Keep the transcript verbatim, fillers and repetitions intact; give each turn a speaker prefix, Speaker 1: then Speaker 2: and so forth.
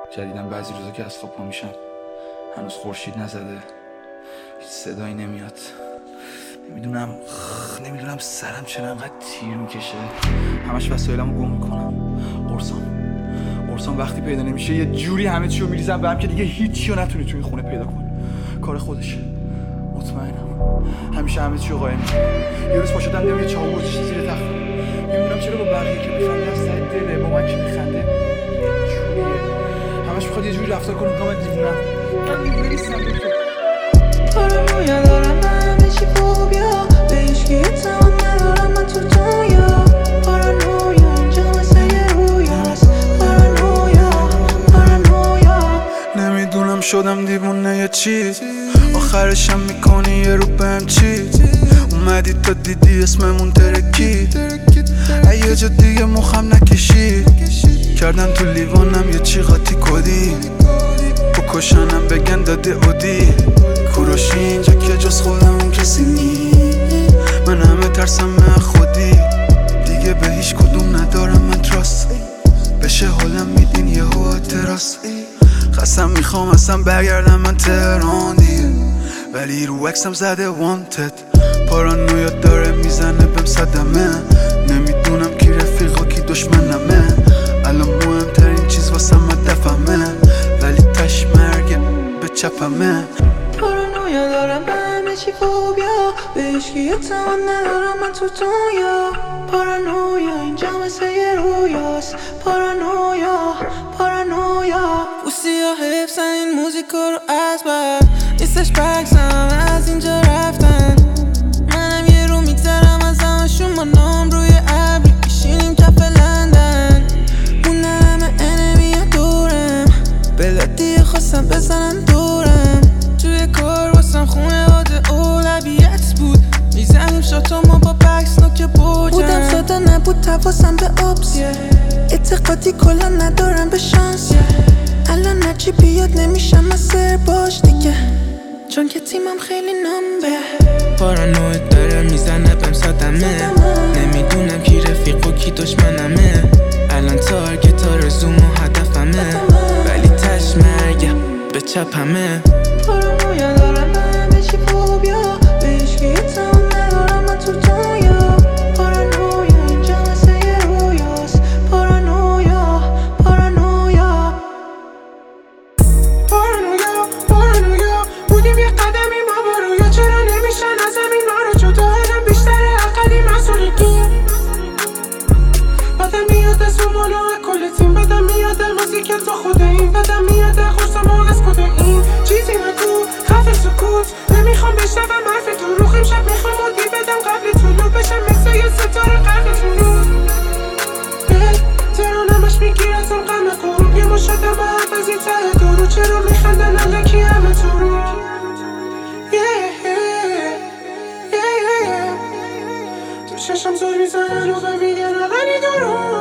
Speaker 1: جدیدن بعضی روزا که از خواب پا میشم هنوز خورشید نزده، هیچ صدایی نمیاد. نمیدونم نمیدونم سرم چرا انقدر تیر میکشه. همش وسایلمو گم میکنم. قرصام قرصام وقتی پیدا نمیشه یه جوری همه چیو میریزم به هم که دیگه هیچی رو نتونی توی خونه پیدا کنی. کار خودشه، مطمئنم. همیشه همه چیو قایم میکنم. یه روز پا شدم دیدم یه چاقو گذاشته زیر تختم. نمیدونم چرا با بقیه که میخنده از ته دله، با من که میخنده یه جوریه. همش میخواد یه جوری رفتار کنه که من دیوونم. من دیوونه نیستم.
Speaker 2: پارانویا دارم، من همه چی فوبیا، به هیچکی اعتماد ندارم من تو دنیا. پارانویا اینجا مثل یه رویاست. پارانویا پارانویا
Speaker 3: نمیدونم شدم دیوونه یه چیز، آخرشم میکنی یه رو بهم چیز. اومدی تا دیدی اسممون ترکید، یه جا دیگه مخم نکشید. کردن تو لیوانم یه چی قاطی کدی، بکشنم بگن داده اودی. کوروشی اینجا که جز خودمون کسی نی، من همه ترسم من خودی. دیگه به هیچ کدوم ندارم من تراست، بشه حالم میدین یه هوا تراس. قسم میخوام اصلا برگردم من تهران دیگه، ولی رو عکسم زده وانتد. پارانویا داره میزنه بهم صدمه، نمیدونم کی رفیق و کی دشمنمه. الان مهمترین چیز واسم دفمه، ولی تش مرگه به چپمه.
Speaker 2: پارانویا دارم، به همه چی فوبیا، به هیچکی اعتماد ندارم من تو دنیا. پارانویا اینجا مثل یه رویاست. پارانویا پارانویا بوسیا حفظن این موزیکا رو از بر نیستش بکسم از اینجا رفتن. منم یه رو میگذرم از همشون با نام روی ابری، میشینیم کف لندن. مونه همه انمی دورم، بلدی خواستم بزنن دورم. توی کار واسم خونه واده اولویت بود، میزنیم شاتامو با بکس نوک بوجم. بودم ساده نبود تواسم به آبس، اعتقادی کلا ندارم به شانس. الان هرچی بیاد نمیشم از سر باش دیگه، چون که تیمم خیلی نمبه.
Speaker 4: پارانویا داره میزنه بهم صدمه، نمیدونم کی رفیق و کی دشمنمه. الان تارگت آرزوم و هدفمه، ولی تش مرگه به چپمه.
Speaker 2: پارانویا دارم، به همه چی فوبیا، به هیچکی اعتماد ندارم من تو دنیا. پارانویا اینجا مثل یه رویاست. پارانویا پارانویا
Speaker 5: پارانویا پارانویا بودیم یه قدمی ما بارویا. چرا نمیشن از همین ما رو جدا، آدم بیشتر عقلی مسئولیتی. بدم میاد از اون مانو کل تیم، بدم میاد موزیک تو خود این، بدم میاد خورسم از کده این. چیزی نگو خفه سکوت، نمیخوام بشنوم حرف تو. روخیم شب میخوام مودی بدم قبل طلوع بشم مثل یه ستاره غرق تو نور. ترانمش میگیرتم غم غروب، یه مشدم به حرف از این ته دورو. چرا میخندن الکی همه تو رو. تو چشم زور میزنن و به میگن اغنی درو.